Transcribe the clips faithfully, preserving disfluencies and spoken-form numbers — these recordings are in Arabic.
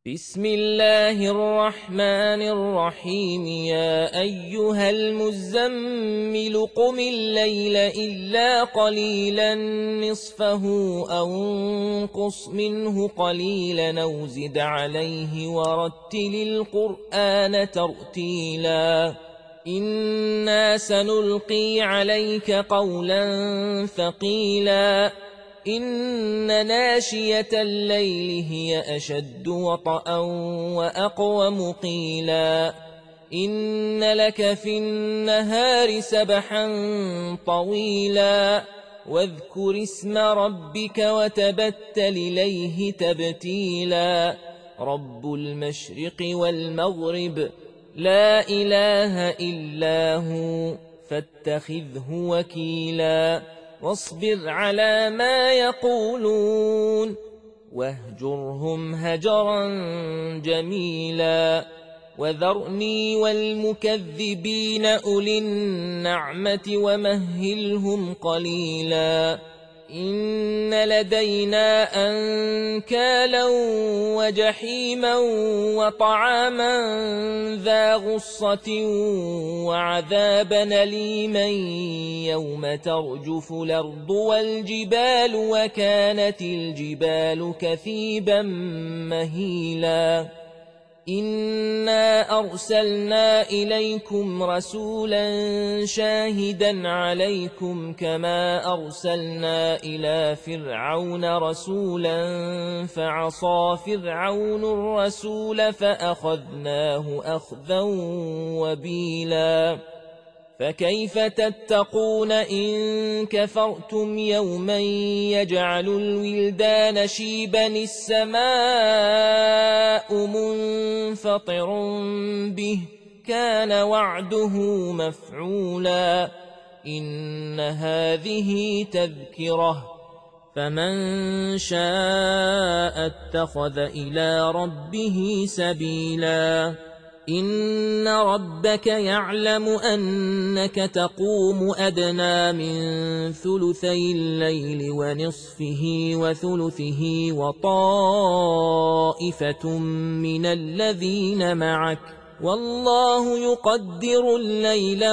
بسم الله الرحمن الرحيم يا أيها المزمل قم الليل إلا قليلا نصفه أو انقص منه قليلا أو زد عليه ورتل القرآن ترتيلا إنا سنلقي عليك قولا ثقيلا إن ناشية الليل هي أشد وطئا وأقوم قيلا إن لك في النهار سبحا طويلا واذكر اسم ربك وتبتل إليه تبتيلا رب المشرق والمغرب لا إله إلا هو فاتخذه وكيلا واصبر على ما يقولون واهجرهم هجرا جميلا وذرني والمكذبين أولي النعمة ومهلهم قليلا إن لدينا أنكالا وجحيما وطعاما ذا غصة وعذابا أليما يوم ترجف الأرض والجبال وكانت الجبال كثيبا مهيلا إنا أرسلنا إليكم رسولا شاهدا عليكم كما أرسلنا إلى فرعون رسولا فعصى فرعون الرسول فأخذناه أخذا وبيلا فكيف تتقون إن كفرتم يوما يجعل الولدان شيبا السماء منفطر به كان وعده مفعولا إن هذه تذكرة فمن شاء اتخذ إلى ربه سبيلا إن ربك يعلم أنك تقوم أدنى من ثلثي الليل ونصفه وثلثه وطائفة من الذين معك والله يقدر الليل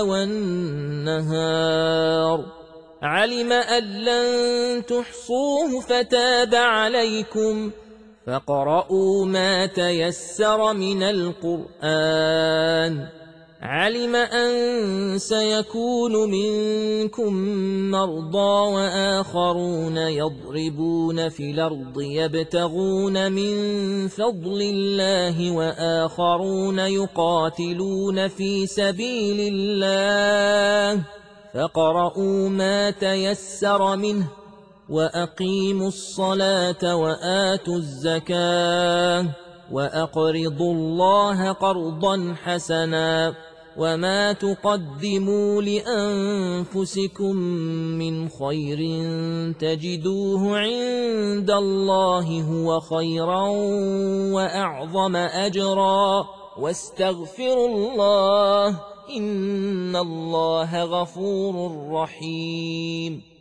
والنهار علم أن لن تحصوه فتاب عليكم فاقرؤوا ما تيسر من القرآن علم أن سيكون منكم مرضى وآخرون يضربون في الأرض يبتغون من فضل الله وآخرون يقاتلون في سبيل الله فاقرؤوا ما تيسر منه وأقيموا الصلاة وآتوا الزكاة وأقرضوا الله قرضا حسنا وما تقدموا لأنفسكم من خير تجدوه عند الله هو خيرا وأعظم أجرا واستغفروا الله إن الله غفور رحيم